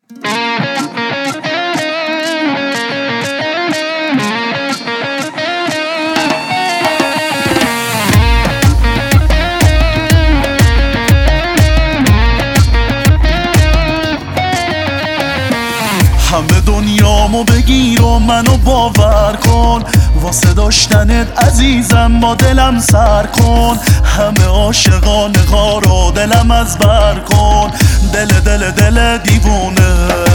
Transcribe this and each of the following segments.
همه دنیامو بگیر و منو باور کن، واسه داشتنت عزیزم با دلم سر کن. همه عاشقانه ها رو دلم از بر کن، دل دیوونه.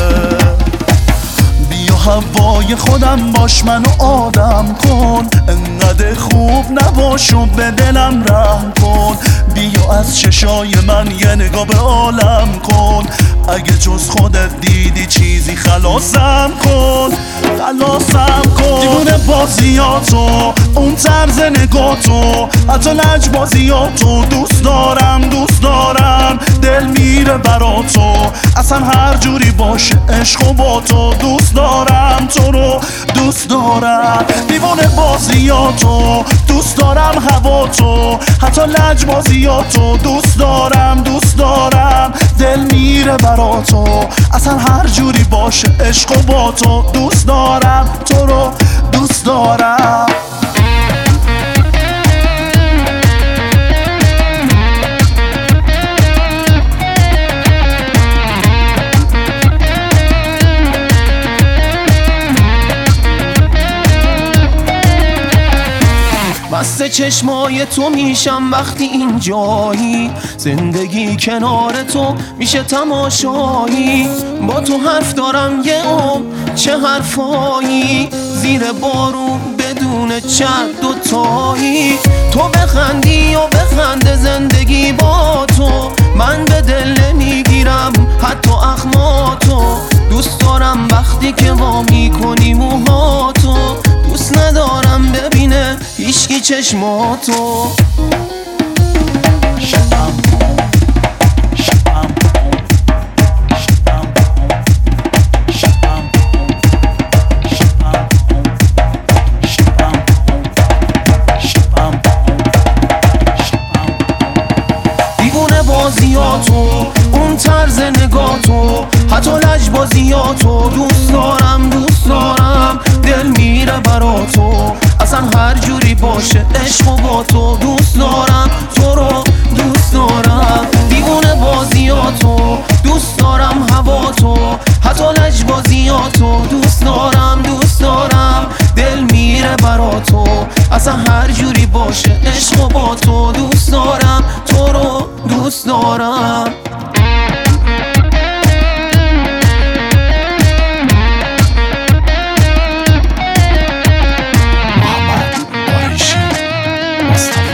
بیا هوای خودم باش، منو آدم کن، انقدر خوب نباش و به دلم رحم کن. بیا از چشای من یه نگاه به عالم کن، اگه جز خودت دیدی چیزی خلاصم کن، خلاصم کن. دیوونه بازیاتو، اون طرز نگاتو، حتی لجبازیاتو دوست دارم، دوست دارم. دل میره براتو، اصلا هر جوری باشه عشق و با تو دوست دارم، تو رو دوست دارم. دیوونه بازیاتو دوست دارم، هواتو، حتی لجبازیاتو دوست دارم، دوست دارم. دل میره براتو، اصلا هر جوری باشه عشق و با تو دوست دارم، تو رو دوست دارم. بسته چشمای تو میشم وقتی اینجایی، زندگی کنار تو میشه تماشایی. با تو حرف دارم یه چه حرفایی، زیر بارون بدون چت دوتایی. تو بخندی و بخنده زندگی با تو، من به دل نمیگیرم حتی اخماتو. دوست دارم وقتی که وا میکنی موهاتو، دوست ندارم ببینه هیچکی چشماتو. دیوونه بازیاتو، اون طرز نگاتو، حتی لجبازیاتو دوست دارم، دوست دارم. دل میره براتو، اصلا هر جوری باشه عشق و با تو دوست دارم، تو رو دوست دارم. دیوونه بازیاتو دوست دارم، هواتو، حتی لجبازیاتو دوست دارم، دوست دارم. دل میره براتو، اصلا هر جوری باشه عشق و با تو دوست دارم، تو رو دوست دارم. Mustafa